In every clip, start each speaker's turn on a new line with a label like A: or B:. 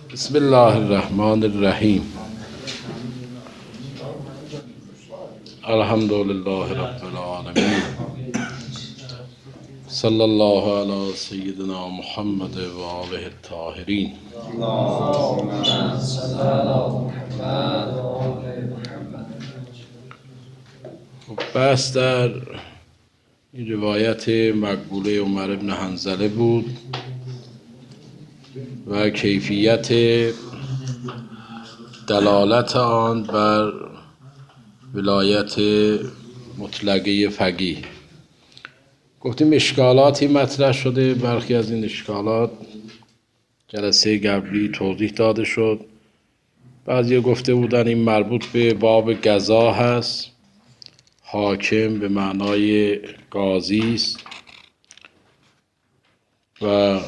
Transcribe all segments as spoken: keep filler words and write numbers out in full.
A: بسم الله الرحمن الرحیم. الحمد لله رب العالمین. صلی الله علی سیدنا محمد و آله الطاهرین. بحث در این روایت مقبوله عمر بن حنظله بود و کیفیت دلالت آن بر ولایت مطلقه فقیه. گفتیم اشکالاتی مطرح شده، برخی از این اشکالات جلسه قبلی توضیح داده شد. بعضی گفته بودن این مربوط به باب قضا هست، حاکم به معنای قاضی است و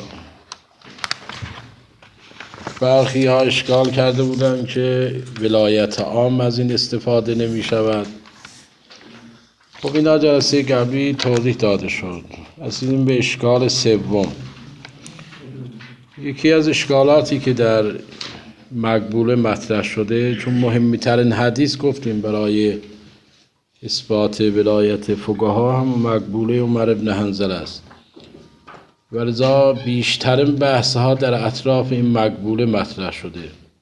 A: برخی ها اشکال کرده بودن که ولایت عام از این استفاده نمی شود. خب اینا جلسه قبلی توضیح داده شد. رسیدیم به اشکال سوم. یکی از اشکالاتی که در مقبوله مطرح شده، چون مهمترین حدیث گفتیم برای اثبات ولایت فقها هم مقبوله عمر بن حنظله است، و لذا بیشترین بحث ها در اطراف این مقبوله مطرح شده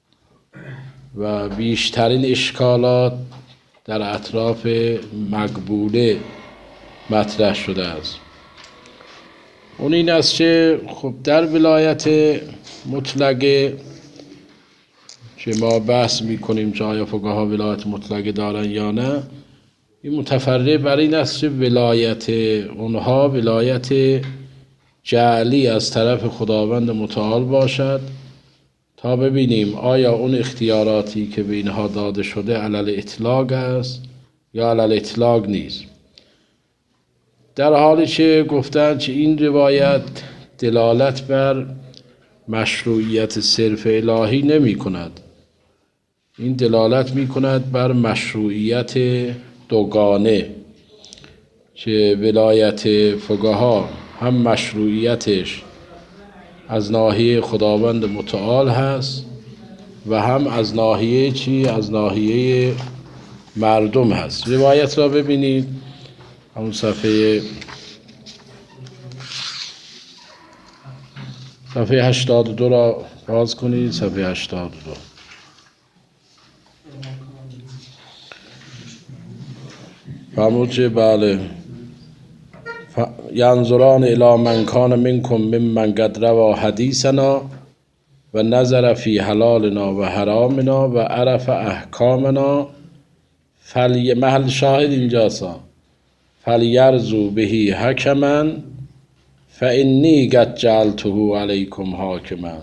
A: و بیشترین اشکالات در اطراف مقبوله مطرح شده است. اون این است که خب در ولایت مطلقه که ما بحث میکنیم که آیا فقها ولایت مطلقه دارن یا نه، این متفرع بر این است که ولایت اونها ولایت جعلی از طرف خداوند متعال باشد، تا ببینیم آیا اون اختیاراتی که به اینها داده شده علل اطلاق است یا علل اطلاق نیست. در حالی که گفتند که این روایت دلالت بر مشروعیت صرف الهی نمی کند، این دلالت می کند بر مشروعیت دوگانه، که ولایت فقها هم مشروعیتش از ناحیه خداوند متعال هست و هم از ناحیه چی؟ از ناحیه مردم هست. روایت را ببینید، همون صفحه صفحه هشتاد و دو را باز کنید. صفحه هشتاد و دو فرمود که بله ینظران الی من کان منکم ممن قد روا حدیثنا و نظر فی حلالنا و حرامنا و عرف احکامنا فلی محل شاهد اینجاسا فلیرزو بهی حکما فانی قد جعلته علیکم حاکما.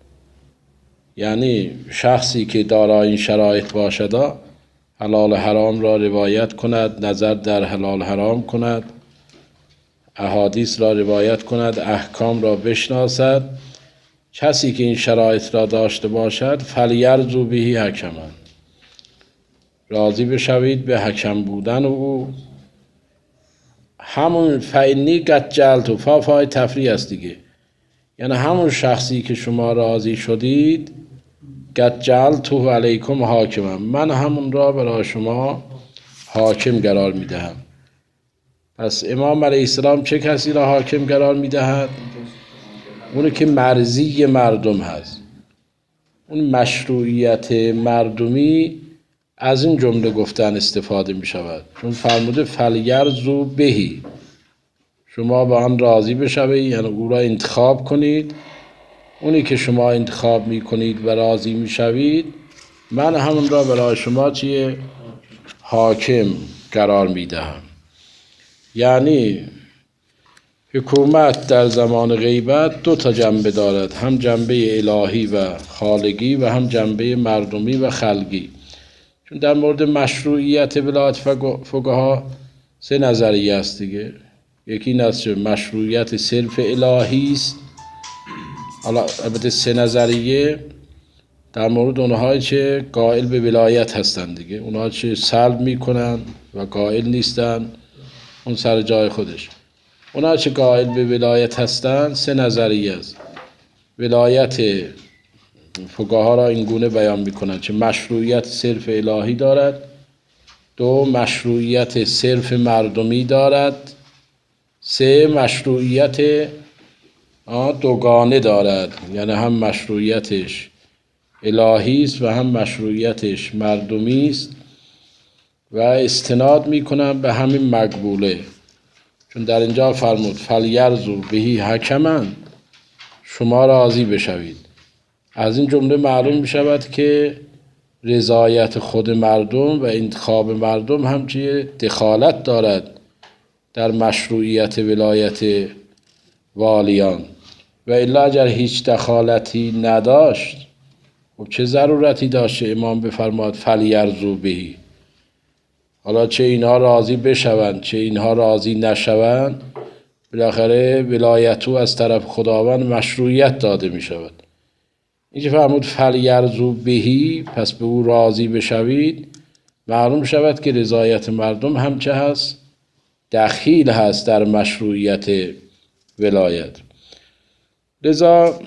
A: یعنی شخصی که دارای این شرایط باشد، حلال حرام را روایت کند، نظر در حلال حرام کند، احادیث را روایت کند، احکام را بشناسد، کسی که این شرایط را داشته باشد فلیرزو بهی حکما، راضی بشوید به حکم بودن او. همون فانی قد جعلته، فا فای تفریع است دیگه، یعنی همون شخصی که شما راضی شدید، قد جعلته علیکم حاکما، من همون را برای شما حاکم قرار میدهم. پس امام علیه السلام چه کسی را حاکم قرار میدهد؟ اونی که مرضی مردم هست. اون مشروعیت مردمی از این جمله گفتن استفاده می شود، چون فرموده فلیرزو بهی، شما با آن راضی بشوید، یعنی او را انتخاب کنید. اونی که شما انتخاب می کنید و راضی می شوید، من همون را برای شما چیه؟ حاکم قرار می دهم. یعنی حکومت در زمان غیبت دو تا جنبه دارد، هم جنبه الهی و خالقی و هم جنبه مردمی و خلقی. چون در مورد مشروعیت ولایت فقها سه نظریه است دیگه. یکی این است که مشروعیت صرف الهی است. البته سه نظریه در مورد اونهایی که قائل به ولایت هستند دیگه، اونها که سلب میکنن و قائل نیستن، اون سر جای خودش. اونها که قائل به ولایت هستند سه نظریه است: ولایت فقها را این گونه بیان میکنند که مشروعیت صرف الهی دارد، دو مشروعیت صرف مردمی دارد، سه مشروعیت دوگانه دارد، یعنی هم مشروعیتش الهی است و هم مشروعیتش مردمی است و استناد میکنم به همین مقبوله، چون در اینجا فرمود فلیرضوا بهی حکما، شما راضی بشوید. از این جمله معلوم میشود که رضایت خود مردم و انتخاب مردم همچنین دخالت دارد در مشروعیت ولایت والیان، و الا اگر هیچ دخالتی نداشت خب چه ضرورتی داشت امام بفرماد فلیرضوا بهی؟ حالا چه اینها راضی بشوند چه اینها راضی نشوند، بالاخره ولایت او از طرف خداوند مشروعیت داده می شود. اینکه فرمود فلیرضوا بهی، پس به او راضی بشوید، معلوم شود که رضایت مردم هم چه هست؟ دخیل هست در مشروعیت ولایت. لذا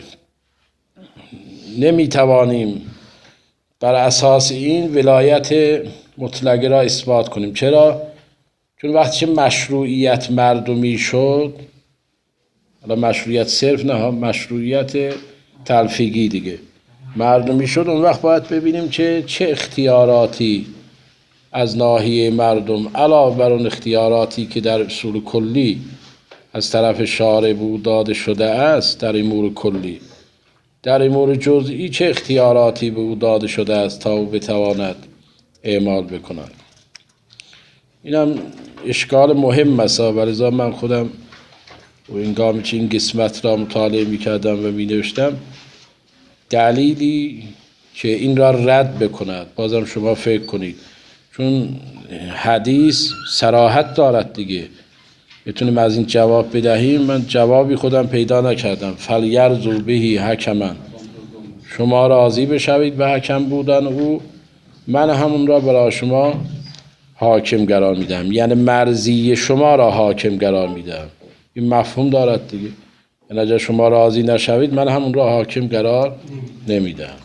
A: نمی توانیم بر اساس این ولایت مطلقه را اثبات کنیم. چرا؟ چون وقتی مشروعیت مردمی شد، حالا مشروعیت صرف نه، مشروعیت تلفیقی دیگه مردمی شد، اون وقت باید ببینیم که چه اختیاراتی از ناحیه مردم علاوه بر اون اختیاراتی که در اصول کلی از طرف شارع بود داده شده است در امور کلی، در امور جزئی چه اختیاراتی به او داده شده است تا او بتواند اعمال بکند. اینم اشکال مهم است، ولذا من خودم و هنگامی که این قسمت را مطالعه می‌کردم و می‌نوشتم دلیلی که این را رد بکند، بازم شما فکر کنید، چون حدیث صراحت دارد دیگه، بتونیم از این جواب بدهیم. من جوابی خودم پیدا نکردم. فلیرضوا بهی حکما، شما راضی بشوید به حکم بودن او، من همون را برای شما حاکم قرار میدم، یعنی مرضی شما را حاکم قرار میدم. این مفهوم دارد دیگه، یعنی اگر شما راضی نشوید من همون را حاکم قرار نمیدم.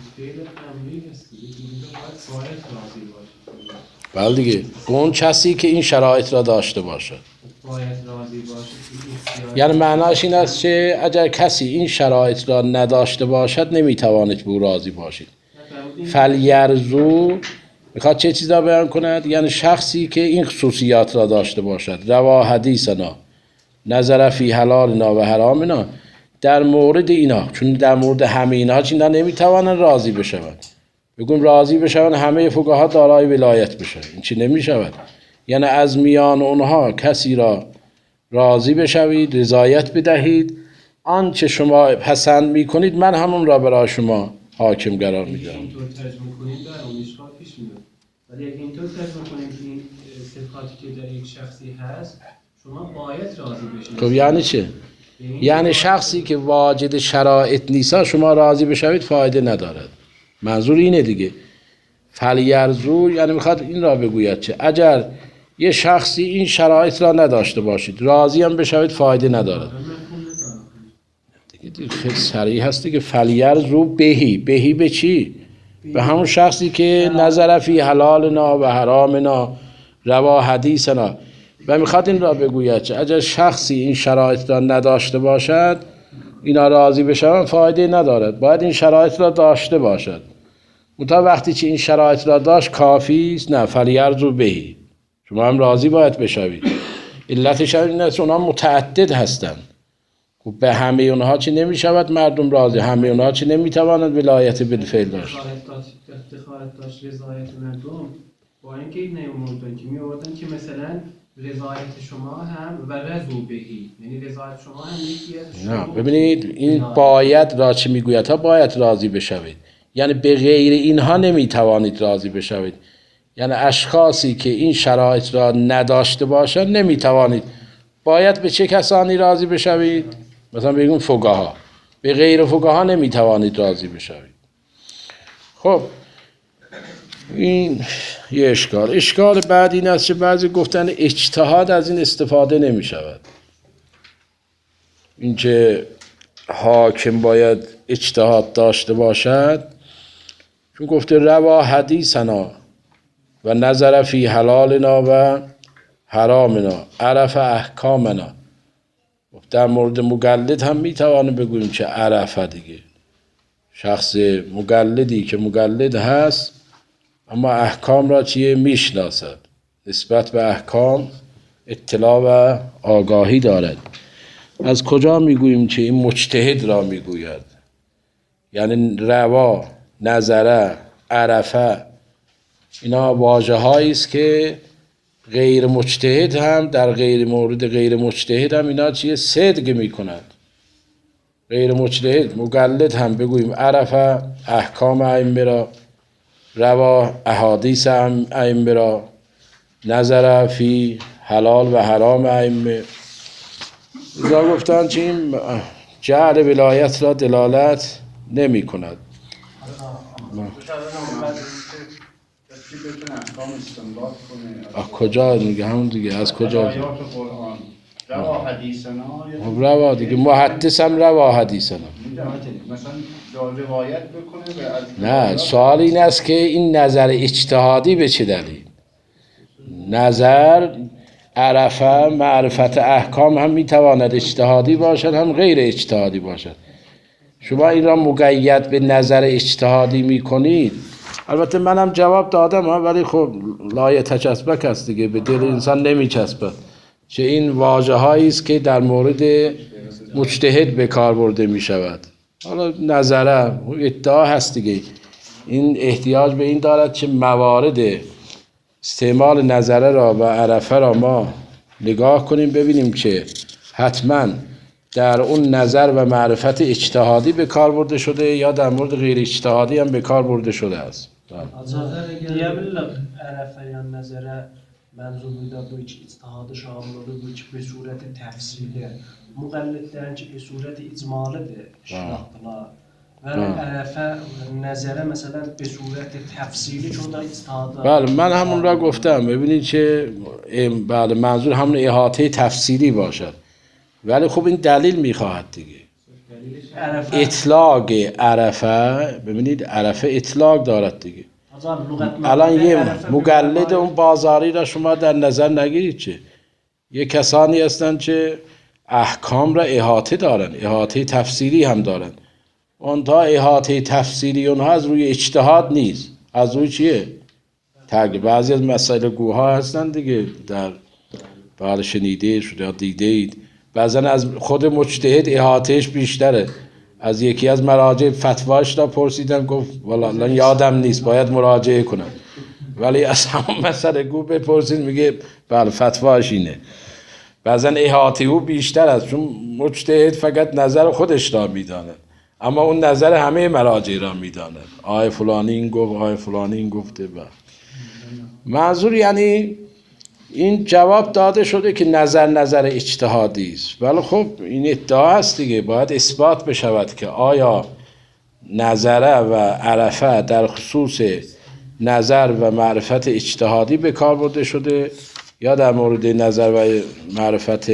A: بله دیگه، اون کسی که این شرایط را داشته باشد یعنی معناش این است که اگر کسی این شرایط را نداشته باشد نمیتواند به او راضی باشید. فلیرضوا میخواد چه چیزا بیان کند؟ یعنی شخصی که این خصوصیات را داشته باشد، روا حدیثنا، نظر فی حلالنا و حرامنا، در مورد اینا، چون در مورد همه اینا چینا نمیتوانند راضی بشوند. بگم راضی بشوند همه فقها دارای ولایت بشن، این چی نمیشود. یعنی از میان اونها کسی را راضی بشوید، رضایت بدهید، آنچه شما پسند میکنید من همون را برای شما حاکم قرار میدم.
B: اینطور ترجمه کنیم در اون اشکال پیش میاد، ولی اگه اینطور ترجمه کنیم که این صفاتی که در یک شخصی هست شما باید راضی بشید.
A: خب یعنی چه؟ یعنی شخصی که واجد شرایط نیست شما راضی بشوید فایده ندارد. منظور اینه دیگه. فلیرضوا یعنی میخواد این را بگوید که اگر یه شخصی این شرایط را نداشته باشید راضی هم بشوید فایده ندارد. دیگه خیلی صریح هست دیگه. فلیرضوا بهی، بهی به چی؟ به همون شخصی که نظر فی حلالنا و حرامنا، روا حدیثنا، و میخواد این را بگوید که اگر شخصی این شرایط را نداشته باشد اینا راضی بشوند فایده ندارد، باید این شرایط را داشته باشد. منتها وقتی که این شرایط را داشت کافی است؟ نه، فلیرضوا بهی، شما هم راضی باید بشوید. علتش این است اونها متعدد هستند. خب به همه اونها چی نمیشود مردم راضی؟ همه اونها چی نمیتوانند ولایت بالفعل داشت؟
B: افتخارت داشت رضایت مردم، با اینکه این نمی‌آوردن که می‌آوردن که مثلا رضایت شما هم و رضوا بهی، یعنی رضایت شما هم یکی از شما.
A: نه ببینید این باید را چه میگوید ها، باید راضی بشوید، یعنی به غیر اینها نمیتوانید راضی بشوید. یعنی اشخاصی که این شرایط را نداشته باشند نمیتوانید. باید به چه کسانی راضی بشوید؟ مثلا بگیم فقها، به غیر فقها نمیتوانید راضی بشوید. خب این یه اشکال. اشکال بعد این است که بعضی گفتن اجتهاد از این استفاده نمی شود. این که حاکم باید اجتهاد داشته باشد، چون گفته روا حدیثنا و نظر فی حلالنا و حرامنا عرف احکامنا. در مورد مقلد هم میتوانه بگوییم چه عرفه دیگه، شخص مقلدی که مقلد هست اما احکام را چیه میشناسد، نسبت به احکام اطلاع و آگاهی دارد. از کجا میگوییم که این مجتهد را میگوید؟ یعنی روا، نظره، عرفه، اینا واژه هایی است که غیر مجتهد هم در غیر مورد غیر مجتهد هم اینا چیه صدق میکنند. غیر مجتهد مقلد هم بگوییم عرفه احکام ائمه را، روا احادیث ائمه را، نظر فی حلال و حرام ائمه. لذا گفتن که این جعل ولایت را دلالت نمی کند. از کجا میگه؟ همون دیگه از کجا؟
C: روا حدیثنا،
A: روا دیگه محدث هم روا حدیثنا.
C: مثلا روایت بکنه.
A: نه، سوال این است که این نظر اجتهادی به چه دلیل؟ نظر عرفه معرفت احکام هم میتواند اجتهادی باشد هم غیر اجتهادی باشد. شما این را مقید به نظر اجتهادی میکنید. البته منم جواب دادم ها، ولی خب لایه تچسبک است دیگه، به دل انسان نمیچسبد. چه این واژه هایی است که در مورد مجتهد به کار برده می شود. حالا نظره ادعا هست دیگه، این احتیاج به این دارد که موارد استعمال نظره را و عرفه را ما نگاه کنیم ببینیم که حتما در اون نظر و معرفت اجتهادی به کار برده شده یا در مورد غیر اجتهادی هم به کار برده شده است.
D: diyebilirler Erefe ya nezere menzubuyda bu iç içtihadı şamları bu iç bir sureti tefsili mugallitlerin ki bir sureti icmalıdır şartlar ve Erefe nezere mesela bir sureti tefsili çok da içtihadı.
A: بله من همون را گفتم. ببینید که بله منظور همون احاطه تفسیری باشد، ولی خب این دلیل میخواهد دیگه. اطلاق عرفه، ببینید عرفه اطلاق دارد دیگه. الان یه مقلد اون بازاری را شما در نظر نگیرید چه یه کسانی هستند که احکام را احاطه دارن، احاطه تفسیری هم دارن. اونها احاطه تفسیری اونها از روی اجتهاد نیست، از روی چیه؟ تقلید. بعضی از مسائل گوها هستن دیگه، در بعد شنیده شده یا دیده اید، بعضا از خود مجتهد احاطهش بیشتره. از یکی از مراجع فتواش را پرسیدم، گفت والا الان یادم نیست باید مراجعه کنم، ولی از همون مسئله گو بپرسید میگه بله فتواش اینه. بعضا احاطه او بیشتر است، چون مجتهد فقط نظر خودش را میداند اما اون نظر همه مراجع را میداند. آی فلانی این گفت، آی فلانی این گفته. با منظور یعنی این جواب داده شده که نظر نظر اجتهادی است، ولی خب این ادعا است دیگه، باید اثبات بشود که آیا نظره و عرفه در خصوص نظر و معرفت اجتهادی به کار برده شده یا در مورد نظر و معرفت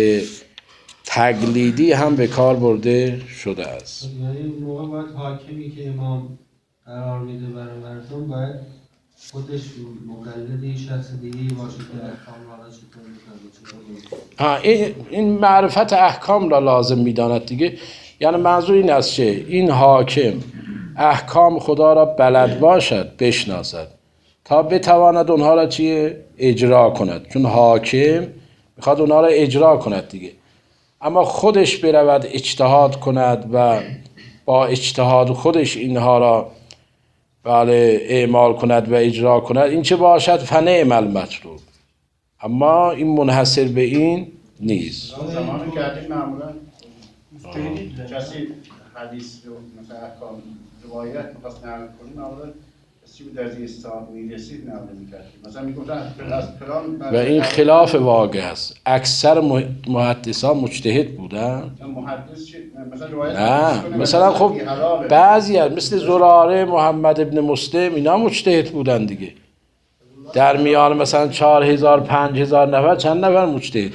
A: تقلیدی هم به کار برده شده است.
E: یعنی اون موقع باید حاکمی که امام قرار میده برای مردم باید خودش مقلد شخص دیگه باشه که احکام را چطور میکنه.
A: ها این این معرفت احکام را لازم میداند دیگه. یعنی منظور این است که این حاکم احکام خدا را بلد باشد، بشناسد تا بتواند اونها را چیه اجرا کند، چون حاکم میخواد اونها را اجرا کند دیگه. اما خودش برود اجتهاد کند و با اجتهاد خودش اینها را بله اعمال کند و اجرا کند، این چه باشد فنعم المطلوب، اما این منحصر به این نیست.
C: زمان که حدیث معمولا کسی حدیث رو مثلا احکام روایت می‌خواست نقل کنه، معمولا کسی به درجه استاد می‌رسید نقل می‌کرد. مثلا میگفتن از فلان،
A: و این خلاف واقع است. اکثر محدثان مجتهد بودن.
C: محدث مثلا روایت
A: نه مثلا خب بعضی از مثل زراره، محمد ابن مسلم، اینا مجتهد بودن دیگه. در میان مثلا چهار هزار پنج هزار نفر چند نفر مجتهد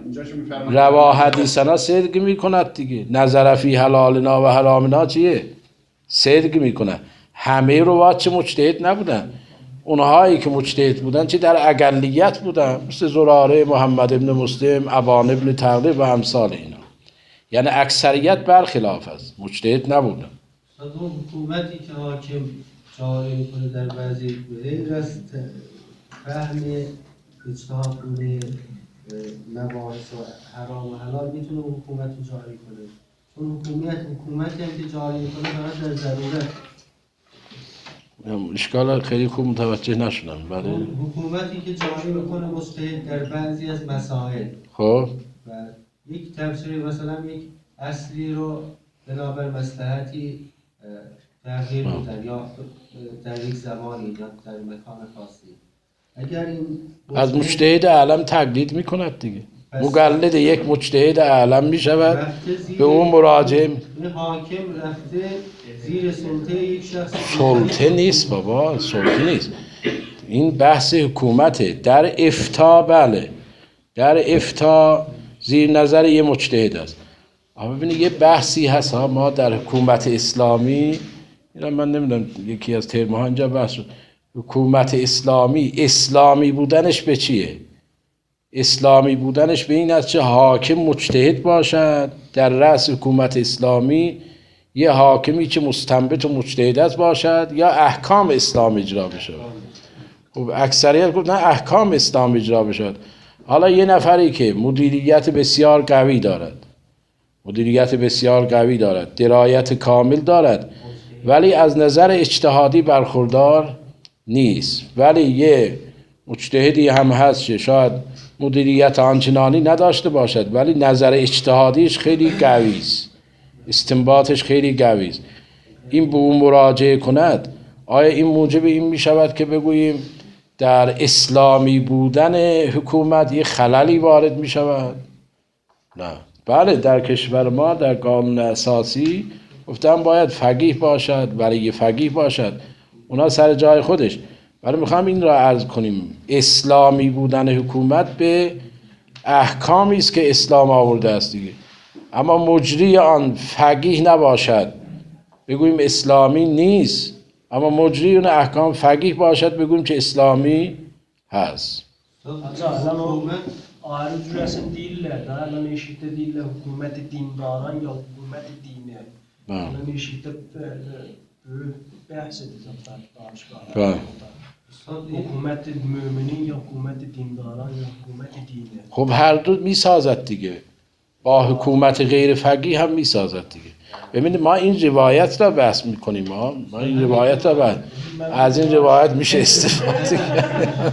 A: بودن. روا حدیثنا صدق میکند دیگه. نظر فی حلالنا و حرامنا چیه؟ صدق میکنن. همه روات چه مجتهد نبودن، اونهایی که مجتهد بودن چه در اقلیت بودن، مثل زراره، محمد ابن مسلم، ابان ابن تغلب و امثال اینا. یعنی اکثریت برخلاف است، مجتهد نبودن.
E: اون حکومتی که حاکم جاری میکنه در بعضی غیر از فهم اجتهاد کنه مباحث و حرام و حلال میتونه حکومت رو جاری کنه. چون حکومت حکومتی هم که جاری میکنه فقط در ضرورت.
A: اشکال خیلی خوب متوجه نشدم. بله.
E: حکومتی که جاری میکنه مجتهد در بعضی از مسائل.
A: خب
E: و یک تفسیر مثلا یک اصلی رو بنابر مصلحتی تغییر میدن یا در یک زمانی یا در مکان خاصی. اگر این
A: از مجتهد اعلم تقلید میکند دیگه. مقلد یک مجتهد اعلم میشود، به اون مراجعه.
E: این حاکم رفته زیر سلطه یک شخص.
A: سلطه نیست بابا، سلطه نیست. این بحث حکومته. در افتاء بله، در افتاء زیر نظر یه مجتهد است. اما ببینید یه بحثی هست ها، ما در حکومت اسلامی، اینا من نمیدونم یکی از ترم‌ها اینجا بحث شد، حکومت اسلامی اسلامی بودنش به چیه؟ اسلامی بودنش به این است که حاکم مجتهد باشد، در رأس حکومت اسلامی یه حاکمی که مستنبط و مجتهد است باشد یا احکام اسلام اجرا بشه. خب اکثریت گفتن احکام اسلام اجرا بشه. حالا یه نفری که مدیریت بسیار قوی دارد، مدیریت بسیار قوی دارد، درایت کامل دارد، ولی از نظر اجتهادی برخوردار نیست، ولی یه مجتهدی هم هست که شاید مدیریت آنچنانی نداشته باشد ولی نظر اجتهادیش خیلی قوی است، استنباطش خیلی قوی است، این به اون مراجعه کند. آیا این موجب این می شود که بگوییم در اسلامی بودن حکومت یه خللی وارد می شود؟ نه. بله در کشور ما در قانون اساسی گفتم باید فقیه باشد، ولی فقیه باشد، اونا سر جای خودش. ولی میخوام این را عرض کنیم اسلامی بودن حکومت به احکامی است که اسلام آورده است دیگه. اما مجری آن فقیه نباشد بگوییم اسلامی نیست، اما مجری اون احکام فقیه باشد بگوییم که اسلامی هست.
D: ayrı cüresin değiller. Daha lan eşitte değiller. Hükümeti dindaran ya hükümeti dine. Lan eşitte bahs edeceğim tartışmalar. Hükümeti müminin ya hükümeti dindaran ya hükümeti dine.
A: خب هر دو میسازد دیگه، با حکومت غیر فقیه هم میسازد دیگه. ببینید ما این روایت را بحث میکنیم، ما ما این روایت را بحث، از این روایت میشه استفاده کرد.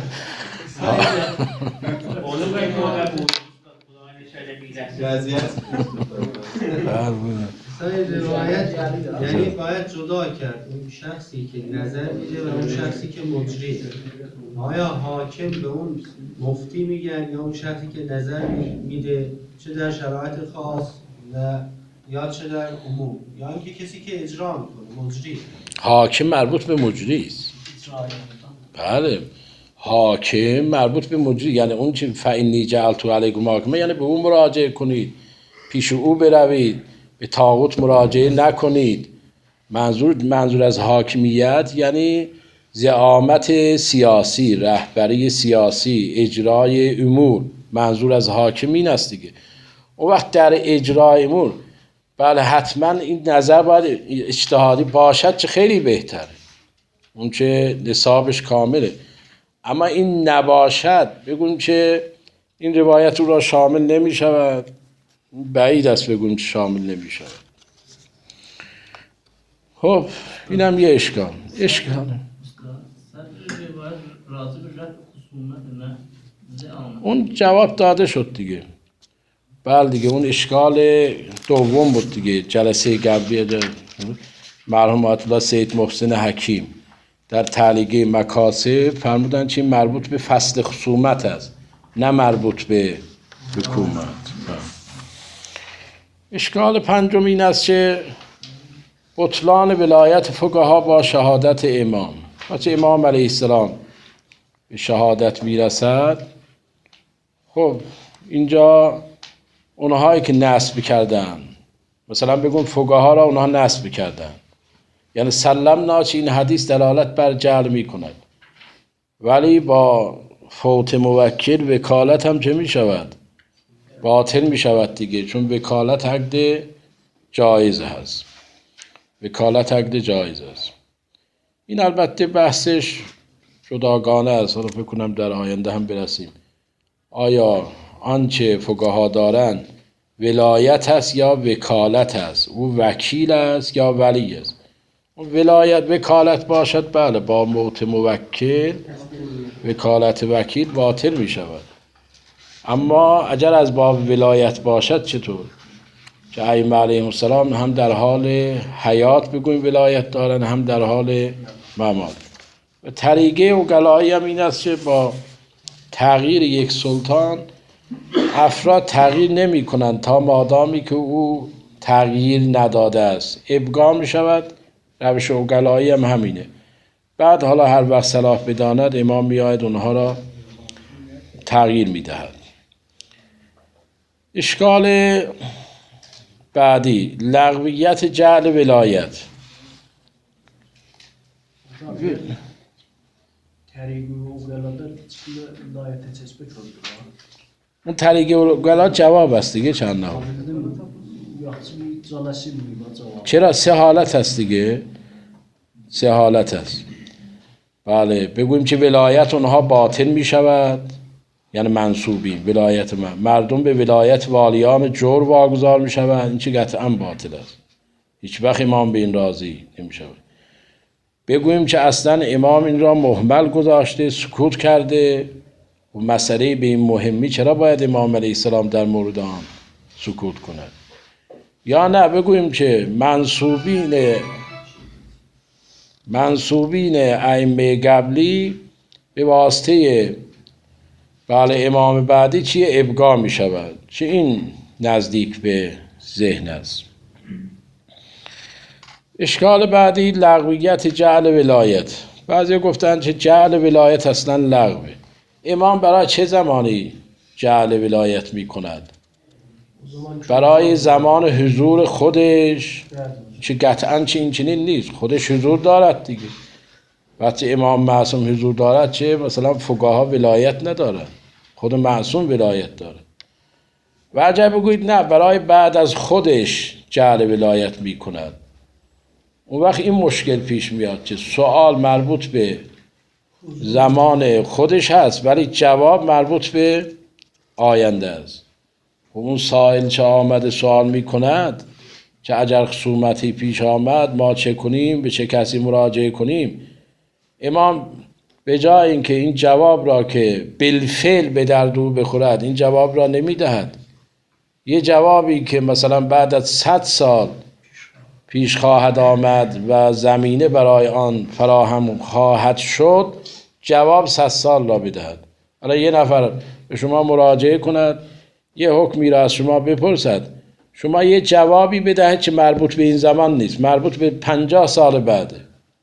E: روایت یعنی باید جدا کرد اون شخصی که نظر میده و اون شخصی که مجری. آیا حاکم به اون مفتی میگن یا اون شخصی که نظر میده، چه در شرایط خاص و یا چه در عموم، یا اینکه کسی که اجرا میکنه مجری؟
A: حاکم مربوط به مجری است. بله حاکم مربوط به مجری، یعنی اون چی فإنی جعلت علیکم حاکما، یعنی به اون مراجعه کنید، پیش او بروید، به طاغوت مراجعه نکنید. منظور منظور از حاکمیت یعنی زعامت سیاسی، رهبری سیاسی، اجرای امور. منظور از حاکم این است دیگه. اون وقت در اجرای امور بله حتما این نظر باید اجتهادی باشد چه خیلی بهتره، اون چه نصابش کامله. اما این نباشد بگویم که این روایت رو را شامل نمی شود، بعید است بگویم که شامل نمی شود. خب اینم یه اشکال اشکال اون جواب داده شد دیگه. بله دیگه اون اشکال دوم بود دیگه. جلسه قبلی مرحوم آیت الله سید محسن حکیم در تعلیق مکاسب فرمودن چی مربوط به فصل خصومت است، نه مربوط به حکومت. اشکال پنجم این است که بطلان ولایت فقها با شهادت امام. وقتی امام علیه السلام به شهادت میرسد، خب اینجا اونهایی که نسب کردن، مثلا بگم فقها را اونها نسب کردن، یعنی سلمنا چه این حدیث دلالت بر جعل می کند، ولی با فوت موکل وکالت هم چه می شود؟ باطل می شود دیگه، چون وکالت عقد جایز هست. وکالت عقد جایز است. این البته بحثش جداگانه است، حالا فکر کنم در آینده هم برسیم. آیا آنچه فقها دارند ولایت است یا وکالت است؟ او وکیل است یا ولی است؟ ولایت وکالت باشد بله، با موت موکل وکالت وکیل باطل می شود. اما اگر از باب ولایت باشد چطور؟ که ائمه علیهم السلام هم در حال حیات بگویم ولایت دارن، هم در حال ممات. و طریقه اوغلایی هم این است که با تغییر یک سلطان افراد تغییر نمی کنند تا مادامی که او تغییر نداده است ابقا می شود. روش اوغلایی هم همینه. بعد حالا هر وقت صلاح بداند امام میآید اونها را تغییر می دهد. اشکال بعدی لغویت جعل ولایت.
D: طریق اوغلادا ولایت تثبیت oldu.
A: اون طریق اوغلا جواب است دیگه چند نها. چرا سه حالت هست دیگه، سه حالت هست. بله بگوییم که ولایت اونها باطل می شود، یعنی منصوبین ولایت من. مردم به ولایت والیان جور واگذار می شود، این چه قطعا باطل است، هیچ وقت امام به این راضی نمی شود. بگوییم که اصلا امام این را مهمل گذاشته، سکوت کرده و مسئله به این مهمی چرا باید امام علیه السلام در مورد آن سکوت کند؟ یا نه بگوییم که منصوبین منصوبین ائمه قبلی به واسطه بله امام بعدی چیه ابقا می شود، چه این نزدیک به ذهن است. اشکال بعدی لغویت جعل ولایت. بعضی گفتند که جعل ولایت اصلا لغوه. امام برای چه زمانی جعل ولایت می کند؟ برای زمان حضور خودش که قطعا چه این چنین نیست، خودش حضور دارد دیگه. وقتی امام معصوم حضور دارد چه مثلا فقها ولایت ندارد، خود معصوم ولایت دارد. و اگر بگویید نه برای بعد از خودش جعل ولایت می کند، اون وقت این مشکل پیش میاد که سوال مربوط به زمان خودش هست ولی جواب مربوط به آینده است. و اون سائل چه آمده سوال می کند که اگر خصومتی پیش آمد ما چه کنیم، به چه کسی مراجعه کنیم. امام به جای اینکه این جواب را که بالفعل به درد او بخورد این جواب را نمی دهد، یه جوابی که مثلا بعد از صد سال پیش خواهد آمد و زمینه برای آن فراهم خواهد شد جواب صد سال را بدهد. حالا یه نفر به شما مراجعه کند، یه حکمی را از شما بپرسد، شما یه جوابی بدهید که مربوط به این زمان نیست، مربوط به پنجاه سال بعده.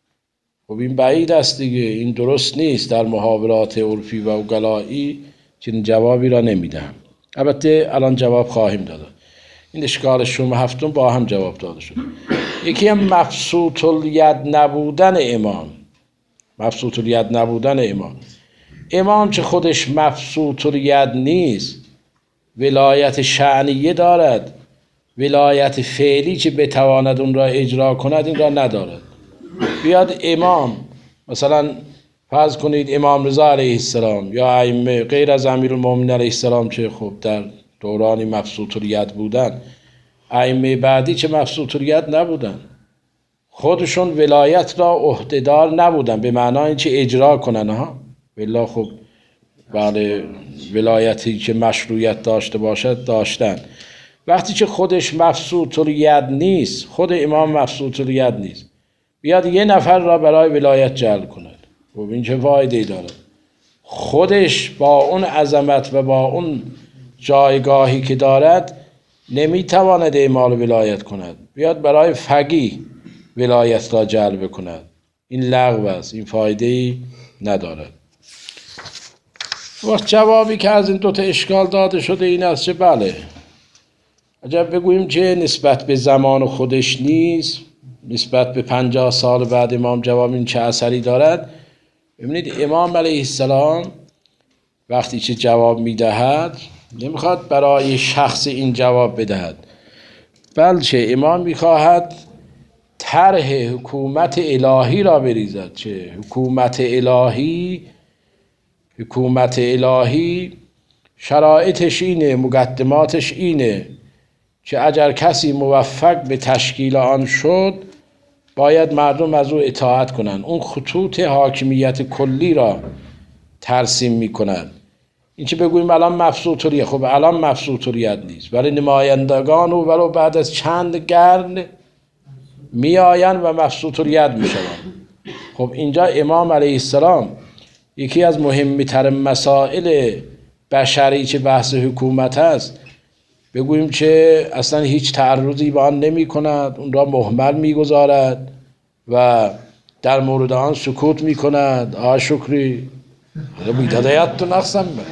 A: خب این بعید است دیگه، این درست نیست. در محاورات عرفی و اوغلایی چنین جوابی را نمیدهم. البته الان جواب خواهیم داد. این اشکال شما هفتم با هم جواب داده شد. یکی هم مبسوط الید نبودن امام. مبسوط الید نبودن امام. امام چه خودش مبسوط الید نیست، ولایت شأنیه دارد، ولایت فعلی که بتواند اون را اجرا کند این را ندارد. بیاد امام مثلا فرض کنید امام رضا علیه السلام یا ائمه غیر از امیرالمومنین علیه السلام چه خب در دورانی مبسوط الید بودن، ائمه بعدی چه مبسوط الید نبودن، خودشون ولایت را عهدهدار نبودن به معنای اینکه اجرا کنن ها. والله خب بله ولایتی که مشروعیت داشته باشد داشتن. وقتی که خودش مبسوط الید نیست، خود امام مبسوط الید نیست، بیاد یه نفر را برای ولایت جعل کند، خب این چه فایده‌ای دارد؟ خودش با اون عظمت و با اون جایگاهی که دارد نمیتواند اعمال ولایت کند، بیاد برای فقیه ولایت را جلب کند. این لغو است، این فایده‌ای ندارد. وقت جوابی که از این دوتا اشکال داده شده این است که بله اگر بگوییم که نسبت به زمان خودش نیست، نسبت به پنجاه سال بعد امام جواب این چه اثری دارد؟ ببینید امام علیه السلام وقتی که جواب میدهد نمیخواد برای شخص این جواب بدهد، بلکه امام میخواهد طرح حکومت الهی را بریزد. چه حکومت الهی؟ حکومت الهی شرایطش اینه، مقدماتش اینه که اگر کسی موفق به تشکیل آن شد باید مردم از او اطاعت کنند. اون خطوط حاکمیت کلی را ترسیم میکنند. این که بگوییم الان مبسوطیه، خب الان مبسوطیت نیست، ولی نمایندگان او ولو بعد از چند قرن میآیند و مبسوطیت میشوند. خب اینجا امام علیه السلام یکی از مهمترین مسائل بشری که بحث حکومت است، بگوییم که اصلا هیچ تعرضی به آن نمی کند، اون را مهمل می گذارد و در مورد آن سکوت می کند. آه شکری بیدادیت تو نقصم به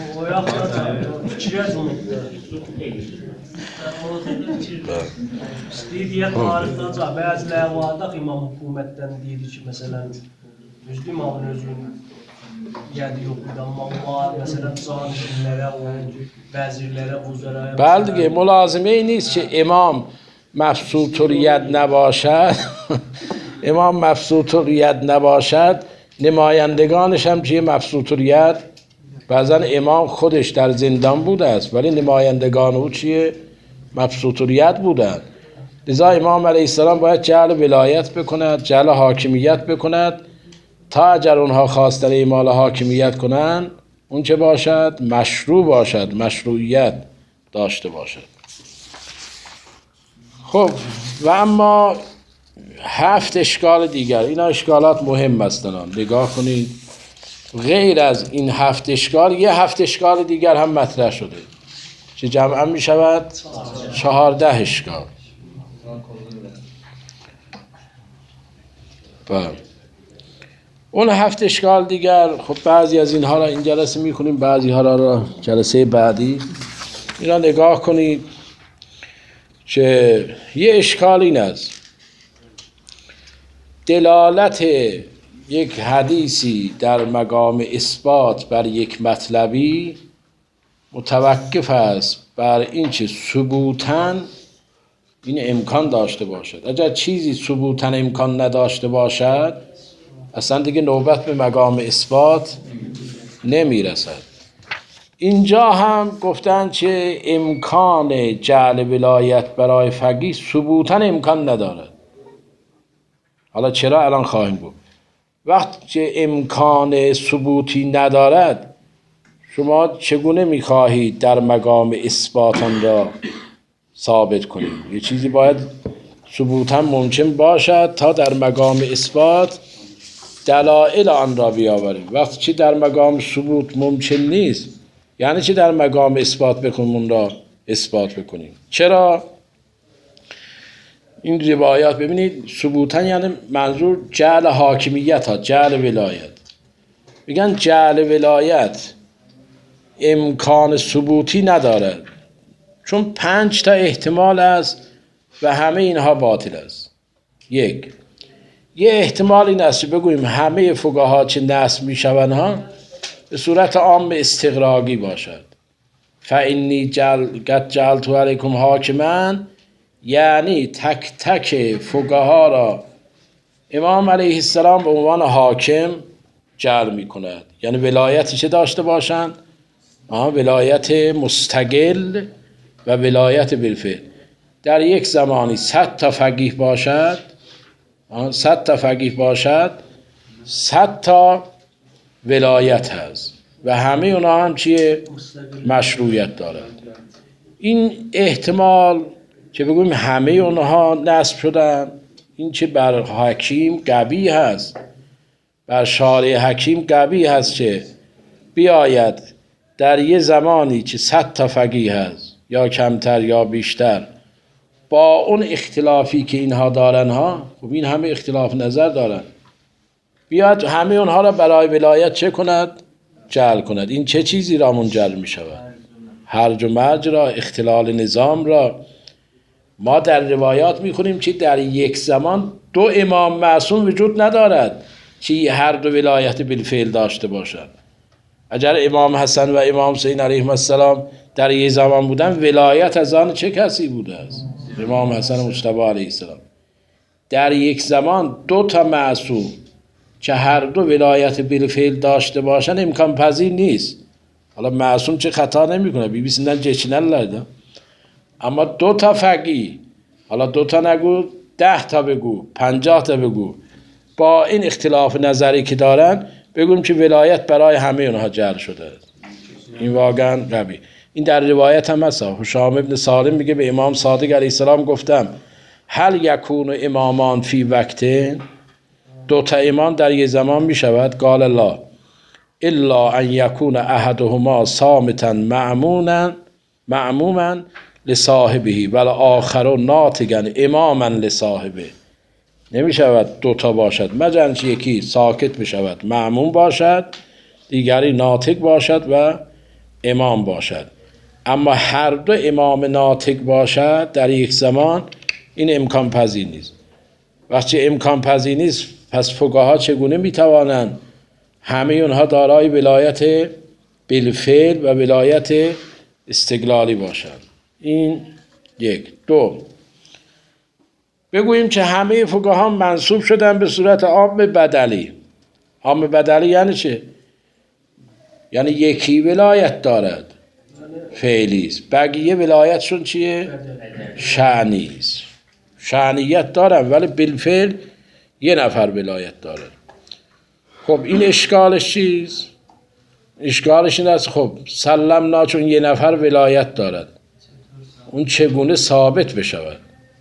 D: İstediği tarihten sonra bazı levhada imam hükümetten değildi ki mesela Müslüm imamın özünün yedi yokuydu ama var mesela zanişinlere, vezirlere, vuzeraya.
A: بله دیگه ملازمه ای نیست که امام مبسوطیت نباشد امام مبسوطیت نباشد نمایندگانش هم چیه مبسوطیت. بعضا امام خودش در زندان بوده است ولی نمایندگان او چیه مبسوطیت بودند. لذا امام علیه السلام باید جعل ولایت بکند، جعل حاکمیت بکند تا اگر اونها خواستن اعمال حاکمیت کنند اون چه باشد؟ مشروع باشد، مشروعیت داشته باشد. خب و اما هفت اشکال دیگر، اینا اشکالات مهم هستند. نگاه کنید غیر از این هفت اشکال یه هفت اشکال دیگر هم مطرح شده که جمعا می شود چهارده اشکال. بله اون هفت اشکال دیگر خب بعضی از اینها را این جلسه می کنیم، بعضی ها را جلسه بعدی. اینا نگاه کنید که یه اشکال این است، دلالت یک حدیثی در مقام اثبات بر یک مطلبی متوقف است بر این که ثبوتاً این امکان داشته باشد. اگر چیزی ثبوتاً امکان نداشته باشد اصلا دیگه نوبت به مقام اثبات نمی رسد. اینجا هم گفتن که امکان جعل ولایت برای فقیه ثبوتاً امکان ندارد. حالا چرا الان خواهیم گفت. وقتی که امکان ثبوتی ندارد شما چگونه می‌خواهید در مقام اثبات آن را ثابت کنید؟ یه چیزی باید ثبوتاً ممکن باشد تا در مقام اثبات دلایل آن را بیاوریم. وقتی که در مقام ثبوت ممکن نیست یعنی چه در مقام اثبات بکنیم اون را اثبات بکنیم؟ چرا؟ این روایات ببینید ثبوتاً یعنی منظور جعل حاکمیت ها، جعل ولایت. میگن جعل ولایت امکان ثبوتی ندارد چون پنج تا احتمال است و همه اینها باطل است. یک یه احتمال این است بگوییم همه فقها چه نصب میشوند ها به صورت عام استغراقی باشد. فانی جعل قد جعلت علیکم حاکما، یعنی تک تک فقها را امام علیه السلام به عنوان حاکم جعل می کند. یعنی ولایتی چه داشته باشند؟ آه ولایت مستقل و ولایت بالفعل. در یک زمانی صد تا فقیه باشد، صد تا فقیه باشد، صد تا ولایت هست و همه اونا هم چیه؟ مشروعیت دارد. این احتمال که بگویم همه اونها نصب شدن، این چه بر حکیم قوی هست، بر شارع حکیم قوی هست که بیاید در یه زمانی که صد تا فقیه هست یا کمتر یا بیشتر با اون اختلافی که اینها دارن ها، خب این همه اختلاف نظر دارن، بیاد همه اونها را برای ولایت چه کند؟ جعل کند. این چه چیزی را منجر می شود؟ هرج و مرج را، اختلال نظام را. ما در روایات میخونیم که در یک زمان دو امام معصوم وجود ندارد که هر دو ولایت بالفعل داشته باشند. اگر امام حسن و امام حسین علیهم السلام در یک زمان بودن، ولایت از آن چه کسی بوده است؟ امام حسن مجتبی علیه السلام. در یک زمان دو تا معصوم که هر دو ولایت بالفعل داشته باشن امکان پذیر نیست. حالا معصوم چه خطا نمیکنه، بی بی سیندن جچنل اما دو تا فقیه، حالا دو تا نگو ده تا بگو پنجاه تا بگو، با این اختلاف نظری که دارن بگویم که ولایت برای همه اونها جعل شده است. این واقعا قوی. این در روایت هم هست. هشام ابن سالم میگه به امام صادق علیه السلام گفتم هل یکون امامان فی وقت، دو تا امام در یک زمان میشود؟ قال لا الا ان یکون احدهما صامتا معمونا معموما لصاحبه ولا آخر ناطقا اماما لصاحبه. نمی شود دوتا باشد مگر اینکه یکی ساکت بشود معموم باشد، دیگری ناطق باشد و امام باشد. اما هر دو امام ناطق باشد در یک زمان، این امکان پذیر نیست. وقتی امکان پذیر نیست، پس فقها چگونه می توانند همه اونها دارای ولایت بالفعل و ولایت استقلالی باشند؟ این یک. دو، بگوییم که همه فقها منصوب شدن به صورت عام بدلی. عام بدلی یعنی چه؟ یعنی یکی ولایت دارد فعلی است، بقیه ولایتشون چیه؟ شأنی است. شأنیت دارن ولی بالفعل یه نفر ولایت داره. خب این اشکالش چیست؟ اشکالش این است خب سلمنا چون یه نفر ولایت دارد، اون چگونه ثابت بشود؟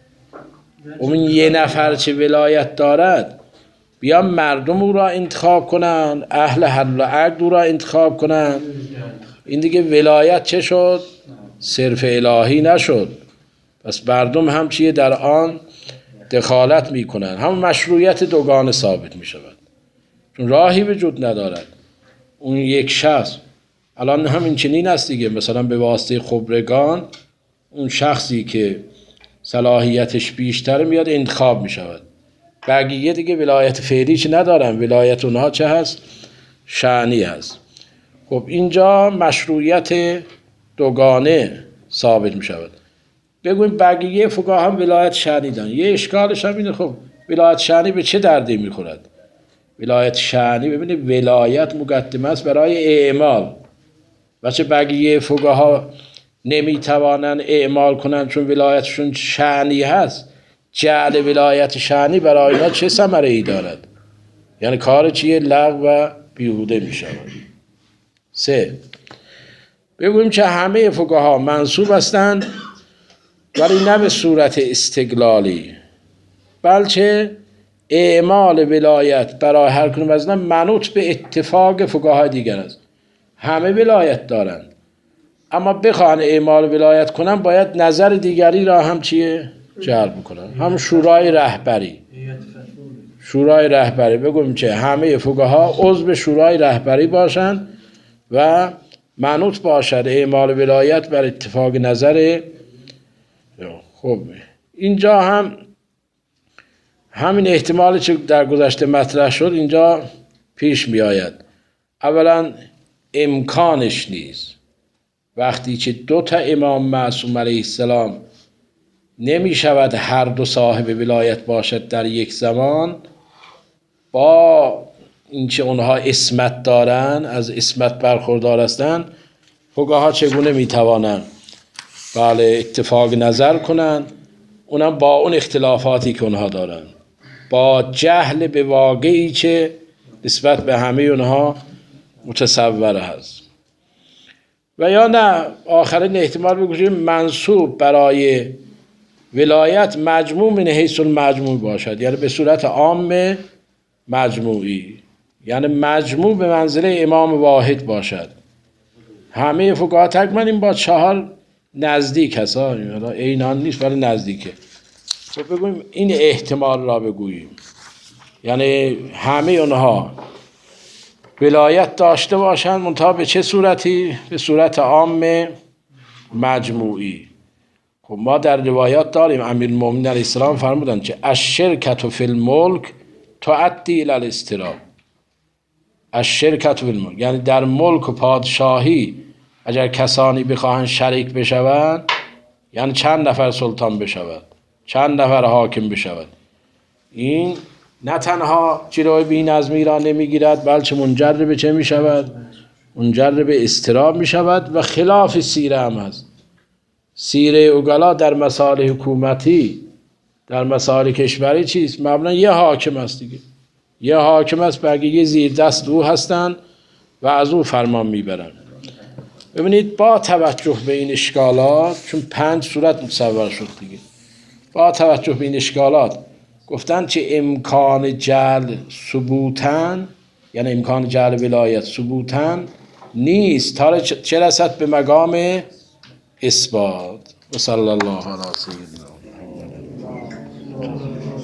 A: اون یه نفر چه ولایت دارد بیا مردم او را انتخاب کنن، اهل حل و عقد او را انتخاب کنن، این دیگه ولایت چه شد؟ صرف الهی نشد. پس مردم هم چیه در آن دخالت میکنن، هم مشروعیت دوگانه ثابت میشود، چون راهی وجود ندارد اون یک شخص. الان همین چنین است دیگه، مثلا به واسطه خبرگان اون شخصی که صلاحیتش بیشتر میاد انتخاب میشود، بقیه دیگه ولایت فعلی چه ندارن، ولایت اونها چه هست؟ شأنی هست. خب اینجا مشروعیت دوگانه ثابت میشود. بگویم بقیه فقها هم ولایت شأنی دارن. یه اشکالش هم اینه خب ولایت شأنی به چه دردی میخورد؟ ولایت شأنی ببینید ولایت مقدمه است برای اعمال، و چه بقیه فقها نمیتوانن اعمال کنن چون ولایتشون شأنی هست. جعل ولایت شأنی برای اینا چه ثمره ای دارد؟ یعنی کار چیه؟ لغو و بیهوده میشود. سه، بگوییم که همه فقها منصوب هستند ولی نه به صورت استقلالی، بلکه اعمال ولایت برای هر کدوم از اینا منوط به اتفاق فقهای دیگر است. همه ولایت دارند اما بخواهن اعمال ولایت کنن باید نظر دیگری را هم چیه؟ جلب کنن. هم شورای رهبری. شورای رهبری بگویم که همه فقها عضو شورای رهبری باشند و منوط باشد اعمال ولایت بر اتفاق نظر. خب اینجا هم همین احتمالی که در گذشته مطرح شد اینجا پیش می آید. اولا امکانش نیست وقتی که دو تا امام معصوم علیه السلام نمی شود هر دو صاحب ولایت باشد در یک زمان، با اینکه اونها عصمت دارن، از عصمت برخوردار هستن، فقها چگونه می توانند بله اتفاق نظر کنن، اونم با اون اختلافاتی که اونها دارن، با جهل به واقعی که نسبت به همه اونها متصور هست. و یا نه آخرین احتمال بگوشیم منصوب برای ولایت مجموع من حیث المجموع باشد، یعنی به صورت عام مجموعی، یعنی مجموع به منزله امام واحد باشد. همه فقها تقریبا این با چهار نزدیک هست، اینان نیست ولی نزدیکه. خب بگویم این احتمال را بگوییم، یعنی همه اونها ولایت داشته باشند منتها به چه صورتی؟ به صورت عام مجموعی. خب ما در روایات داریم امیرالمومنین علیه السلام فرمودن که الشرکة فی الملک تؤدی الی الاضطراب. الشرکة فی الملک یعنی در ملک و پادشاهی اگر کسانی بخواهند شریک بشوند، یعنی چند نفر سلطان بشود، چند نفر حاکم بشود، این نه تنها جلوی بی‌نظمی را نمیگیرد بلکه منجر به چه می شود؟ منجر به اضطراب می شود و خلاف سیره هم هست. سیره اوگلا در مسائل حکومتی، در مسائل کشوری چیست؟ معمولا یه حاکم است دیگه، یه حاکم است، بقیه زیر دست او هستند و از او فرمان میبرند. ببینید با توجه به این اشکالات، چون پنج صورت متصور شد دیگه، با توجه به این اشکالات گفتن که امکان جعل ثبوتن، یعنی امکان جعل ولایت ثبوتن نیست تا چه رسد به مقام اثبات. و صلی الله علی سیدنا